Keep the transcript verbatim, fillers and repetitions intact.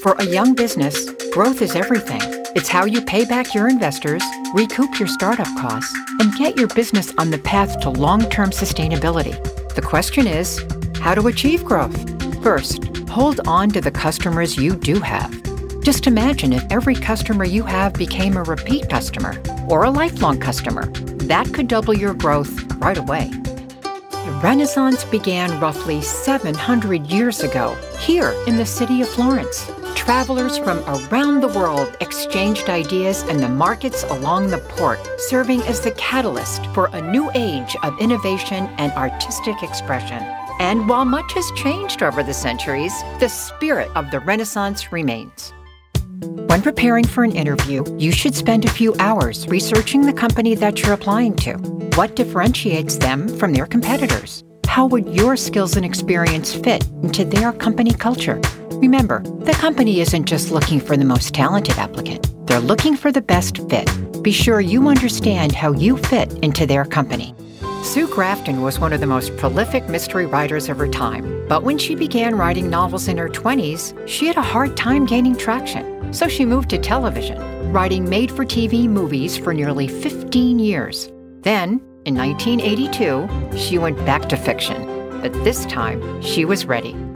For a young business, growth is everything. It's how you pay back your investors, recoup your startup costs, and get your business on the path to long-term sustainability. The question is, how to achieve growth? First, hold on to the customers you do have. Just imagine if every customer you have became a repeat customer or a lifelong customer. That could double your growth right away. The Renaissance began roughly seven hundred years ago, here in the city of Florence. Travelers from around the world exchanged ideas in the markets along the port, serving as the catalyst for a new age of innovation and artistic expression. And while much has changed over the centuries, the spirit of the Renaissance remains. When preparing for an interview, you should spend a few hours researching the company that you're applying to. What differentiates them from their competitors? How would your skills and experience fit into their company culture? Remember, the company isn't just looking for the most talented applicant. They're looking for the best fit. Be sure you understand how you fit into their company. Sue Grafton was one of the most prolific mystery writers of her time, but when she began writing novels in her twenties, she had a hard time gaining traction. So she moved to television, writing made-for-T V movies for nearly fifteen years. Then, in nineteen eighty-two, she went back to fiction, but this time she was ready.